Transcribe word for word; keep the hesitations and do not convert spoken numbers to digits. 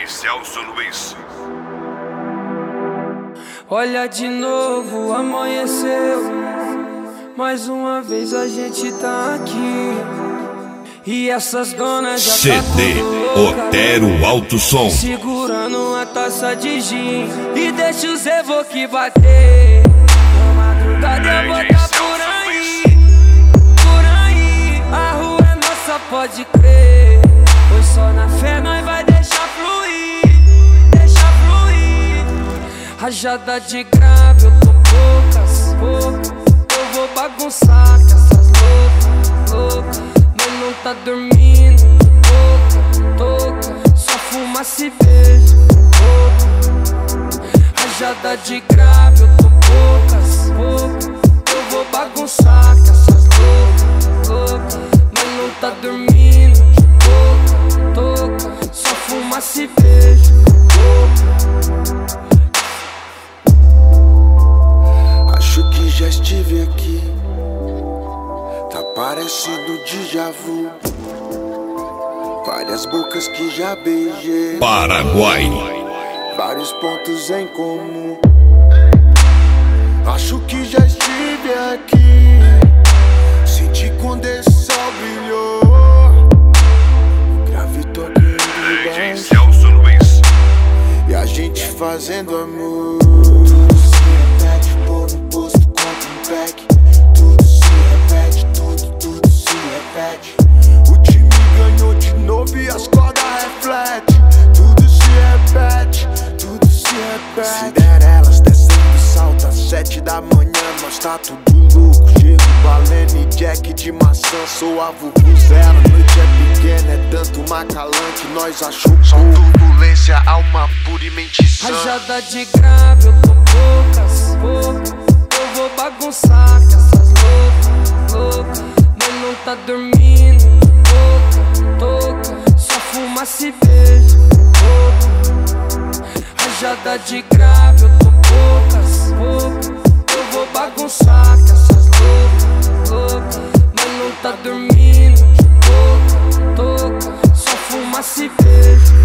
Celso Luiz. Olha de novo, amanheceu. Mais uma vez a gente tá aqui. E essas donas já C D tá Otero Alto Som, segurando uma taça de gin e deixa os evoque bater. Na madrugada eu vou tá por aí, por aí. A rua é nossa, pode crer. Pois só na fé nós vai deixar fluir, deixar fluir. Rajada de grave, eu tô poucas, poucas. Eu vou bagunçar com essas loucas, loucas. Mas não tá dormindo, toca, toca. Só fuma, se beija, toca. Rajada de grave, eu tô poucas, poucas. Eu vou bagunçar com essas loucas, loucas. Mas não tá dormindo, toca, toca. Só fuma, se beija, toca. Acho que já estive aqui, tá parecendo déjà vu. Várias bocas que já beijei, Paraguai. vários pontos em comum. Acho que já estive aqui, senti quando esse sol brilhou. O grave tocando D J baixo Celso Luiz. e a gente fazendo amor. Tudo se repete, pôr no posto, compra um pack. Tudo se repete, tudo, tudo se repete. O time ganhou de novo e as cordas refletem. Tudo se repete, tudo se repete. Cinderelas descendo salto às sete da manhã, nós tá tudo louco. Chego, Balene, Jack de maçã, sou a vuvuzela. Noite é pequena, é tanto macalã que nós achou Só turbulência, alma pura e mente sã. Rajada de grave, eu tô poucas, poucas. Eu vou bagunçar com essas loucas, loucas. Mas não tá dormindo, toca, toca. Só fuma, se beija, toca. Rajada de grave, eu tô poucas, poucas. Eu vou bagunçar com essas loucas, loucas. Mas não tá dormindo, toca, toca. Só fuma, se beija.